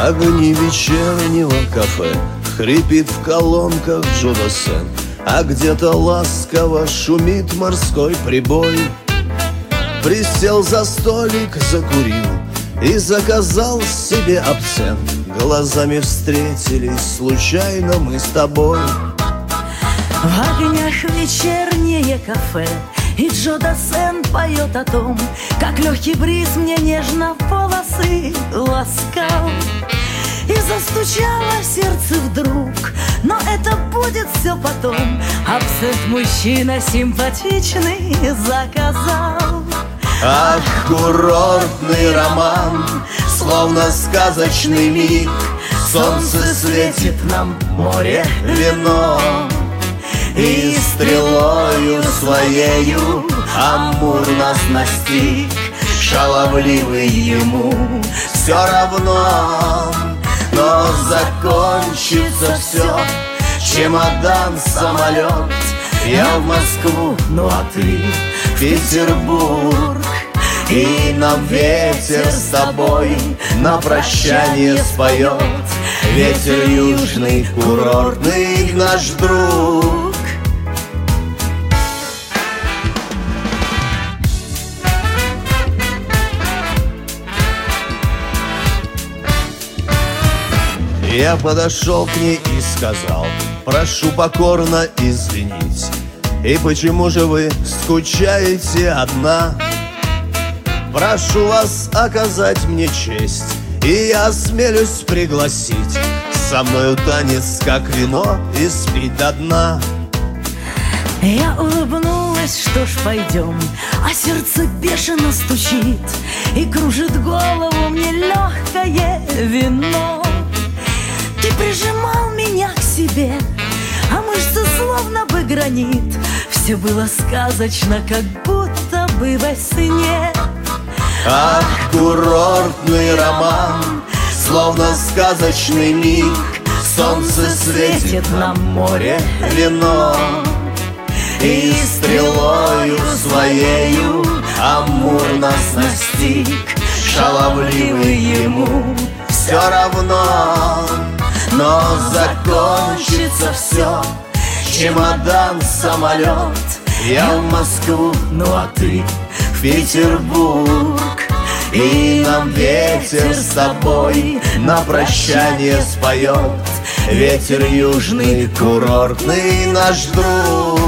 Огни вечернего кафе, хрипит в колонках Джо Дассен, а где-то ласково шумит морской прибой. Присел за столик, закурил и заказал себе абсент. Глазами встретились случайно мы с тобой. В огнях вечернее кафе, и Джо Дассен поет о том, как легкий бриз мне нежно волосы ласкал. И застучало сердце вдруг, но это будет все потом. Абсент мужчина симпатичный заказал. Ах, курортный роман, словно сказочный миг. Солнце светит нам, море вино, и стрелою своею Амур нас настиг. Шаловливый ему все равно, но закончится все. Чемодан, самолет, я в Москву, ну а ты в Петербург. И нам ветер с тобой на прощание споет. Ветер южный, курортный наш друг. Я подошел к ней и сказал: прошу покорно извинить. И почему же вы скучаете одна? Прошу вас оказать мне честь, и я осмелюсь пригласить со мною танец, как вино, и спить до дна. Я улыбнулась, что ж, пойдем, а сердце бешено стучит, и кружит голову мне легкое вино. Ты прижимал меня к себе, а мышцы словно бы гранит. Все было сказочно, как будто бы во сне. Ах, курортный роман, словно сказочный миг. Солнце светит нам, море вино, и стрелою своею Амур нас настиг. Шаловливый ему все равно, но закончится все. Чемодан, самолет, я в Москву, ну а ты в Петербург. И нам ветер с тобой на прощание споет. Ветер южный, курортный наш друг.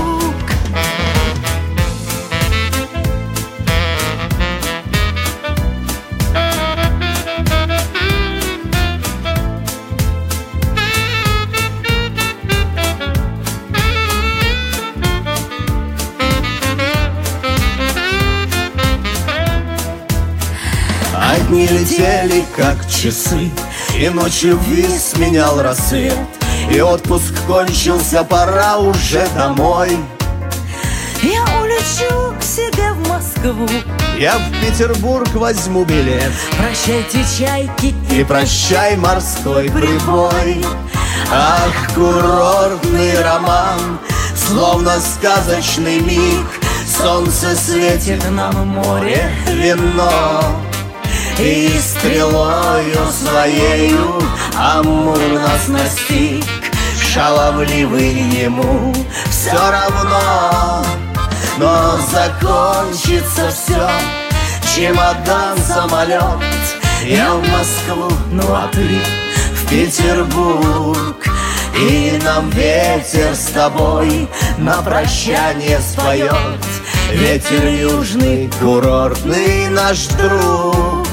Дни летели, как часы, и ночью ввис менял рассвет. И отпуск кончился, пора уже домой. Я улечу к себе в Москву, я в Петербург возьму билет. Прощайте, чайки, и прощай, морской прибой. Ах, курортный роман, словно сказочный миг. Солнце светит нам, море вино, и стрелою своею Амур нас настиг. Шаловливый ему все равно, но закончится все. Чемодан, самолет, я в Москву, ну а ты в Петербург. И нам ветер с тобой на прощание споет. Ветер южный, курортный наш друг.